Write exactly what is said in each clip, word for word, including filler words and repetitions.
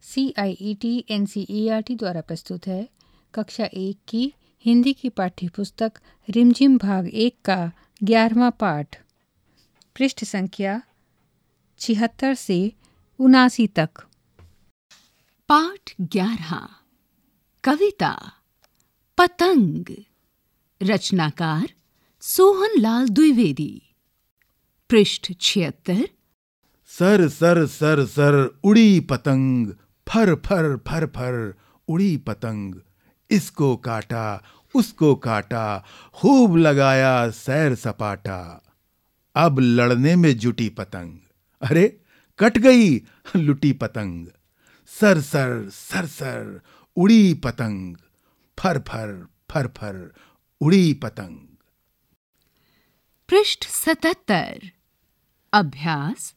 C I E T N C E R T द्वारा प्रस्तुत है कक्षा एक की हिंदी की पाठ्य पुस्तक रिमझिम भाग एक का ग्यारहवां पाठ, पृष्ठ संख्या छिहत्तर से उनासी तक। पाठ ग्यारह। कविता पतंग। रचनाकार सोहन लाल द्विवेदी। पृष्ठ छिहत्तर। सर सर सर सर उड़ी पतंग, फर फर फर फर उड़ी पतंग। इसको काटा उसको काटा, खूब लगाया सैर सपाटा। अब लड़ने में जुटी पतंग, अरे कट गई लुटी पतंग। सर सर सर सर उड़ी पतंग, फर फर फर फर उड़ी पतंग। पृष्ठ सतहत्तर। अभ्यास।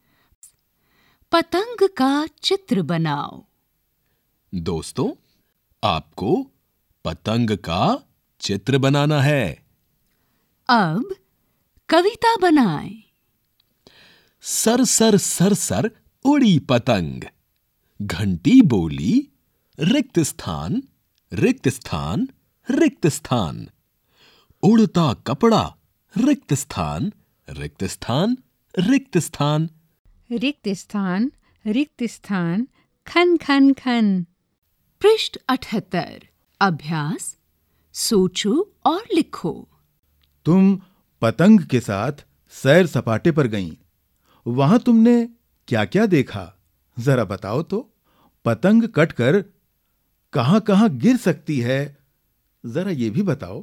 पतंग का चित्र बनाओ। दोस्तों, आपको पतंग का चित्र बनाना है। अब कविता बनाएं। सर सर सर सर उड़ी पतंग, घंटी बोली रिक्त स्थान रिक्त स्थान रिक्त स्थान। उड़ता कपड़ा रिक्त स्थान रिक्त स्थान रिक्त स्थान। रिक्त स्थान रिक्त स्थान, खन खन खन। पृष्ठ अठहत्तर। अभ्यास। सोचो और लिखो। तुम पतंग के साथ सैर सपाटे पर गईं। वहां तुमने क्या क्या देखा, जरा बताओ तो। पतंग कटकर कहां कहां गिर सकती है, जरा ये भी बताओ।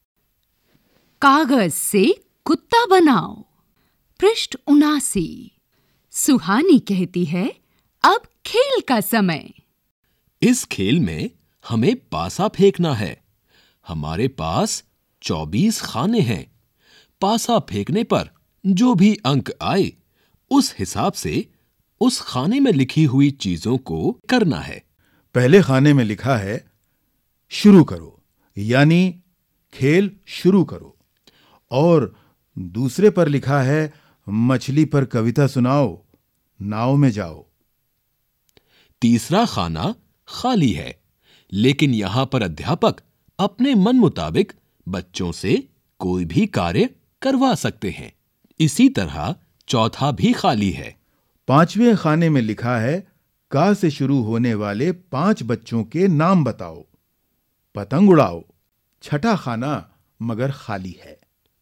कागज से कुत्ता बनाओ। पृष्ठ उनासी। सुहानी कहती है, अब खेल का समय। इस खेल में हमें पासा फेंकना है। हमारे पास चौबीस खाने हैं। पासा फेंकने पर जो भी अंक आए, उस हिसाब से उस खाने में लिखी हुई चीजों को करना है। पहले खाने में लिखा है शुरू करो, यानी खेल शुरू करो। और दूसरे पर लिखा है मछली पर कविता सुनाओ, नाव में जाओ। तीसरा खाना खाली है, लेकिन यहां पर अध्यापक अपने मन मुताबिक बच्चों से कोई भी कार्य करवा सकते हैं। इसी तरह चौथा भी खाली है। पांचवें खाने में लिखा है का से शुरू होने वाले पांच बच्चों के नाम बताओ, पतंग उड़ाओ। छठा खाना मगर खाली है।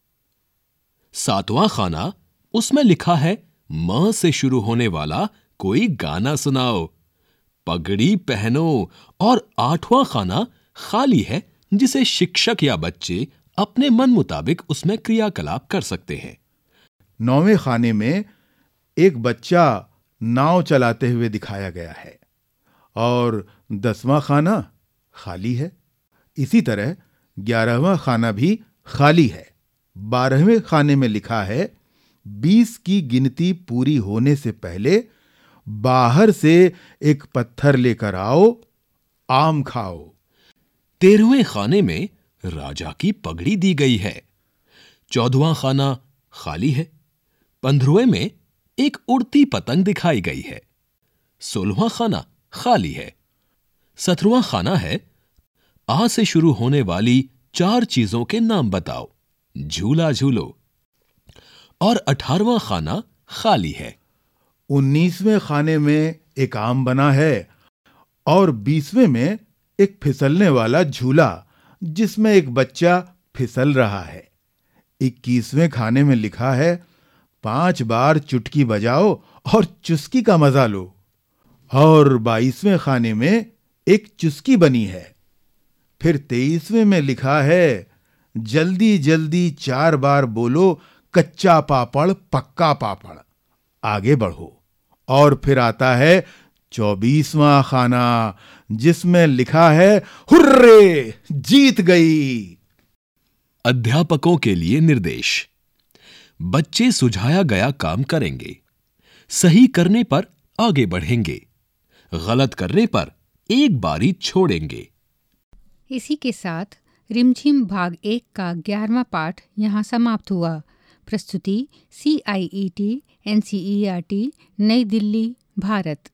सातवां खाना, उसमें लिखा है म से शुरू होने वाला कोई गाना सुनाओ, पगड़ी पहनो। और आठवां खाना खाली है, जिसे शिक्षक या बच्चे अपने मन मुताबिक उसमें क्रियाकलाप कर सकते हैं। नौवें खाने में एक बच्चा नाव चलाते हुए दिखाया गया है। और दसवां खाना खाली है। इसी तरह ग्यारहवां खाना भी खाली है। बारहवें खाने में लिखा है बीस की गिनती पूरी होने से पहले बाहर से एक पत्थर लेकर आओ, आम खाओ। तेरहवें खाने में राजा की पगड़ी दी गई है। चौदहवां खाना खाली है। पंद्रहवें में एक उड़ती पतंग दिखाई गई है। सोलहवां खाना खाली है। सत्रहवां खाना है आ से शुरू होने वाली चार चीजों के नाम बताओ, झूला झूलो। और अठारहवां खाना खाली है। उन्नीसवें खाने में एक आम बना है। और बीसवें में एक फिसलने वाला झूला, जिसमें एक बच्चा फिसल रहा है। इक्कीसवें खाने में लिखा है पांच बार चुटकी बजाओ और चुस्की का मजा लो। और बाईसवें खाने में एक चुस्की बनी है। फिर तेईसवें में लिखा है जल्दी जल्दी चार बार बोलो, कच्चा पापड़ पक्का पापड़। आगे बढ़ो। और फिर आता है चौबीसवां खाना, जिसमें लिखा है हुर्रे, जीत गई। अध्यापकों के लिए निर्देश। बच्चे सुझाया गया काम करेंगे। सही करने पर आगे बढ़ेंगे, गलत करने पर एक बारी छोड़ेंगे। इसी के साथ रिमझिम भाग एक का ग्यारहवां पाठ यहाँ समाप्त हुआ। प्रस्तुति C I E T N C E R T, Nai Delhi, Bharat.